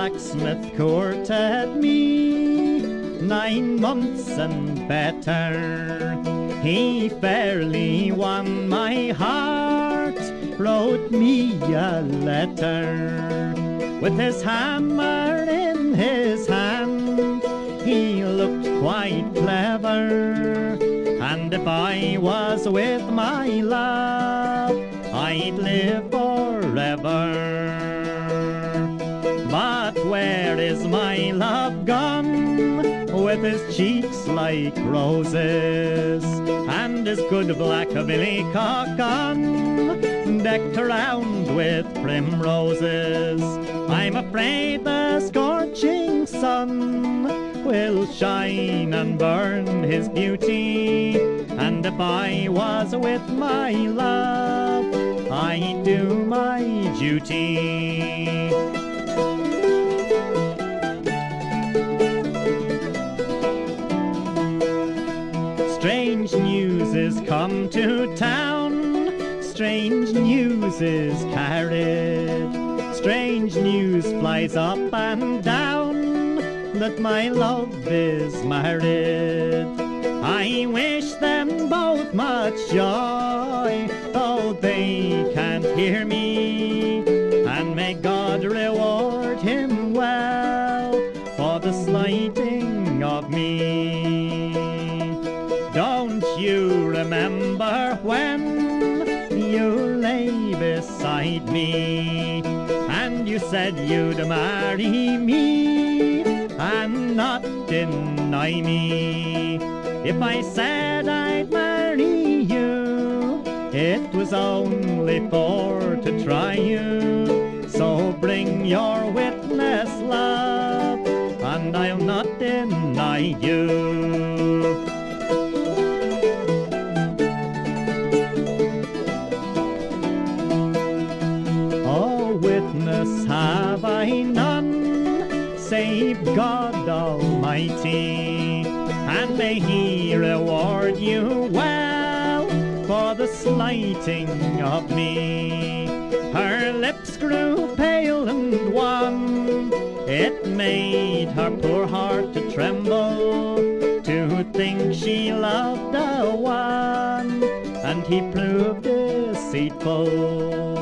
blacksmith courted me 9 months and better. He fairly won my heart, wrote me a letter. With his hammer in his hand, he looked quite clever. And if I was with my love, I'd live forever. But where is my love gone? With his cheeks like roses and his good black billycock on, decked around with primroses. I'm afraid the scorching sun will shine and burn his beauty, and if I was with my love, I'd do my duty. Strange news is come to town, strange news is carried, strange news flies up and down, that my love is married. I wish them both much joy, though they can't hear me, and may God reward him well for the slighting of me. Don't you remember when you lay beside me, and you said you'd marry me and not deny me? If I said I'd marry you, it was only for to try you. So bring your witness, love, and I'll not deny you. Witness have I none, save God Almighty, and may He reward you well for the slighting of me. Her lips grew pale and wan, it made her poor heart to tremble, to think she loved a one, and he proved deceitful.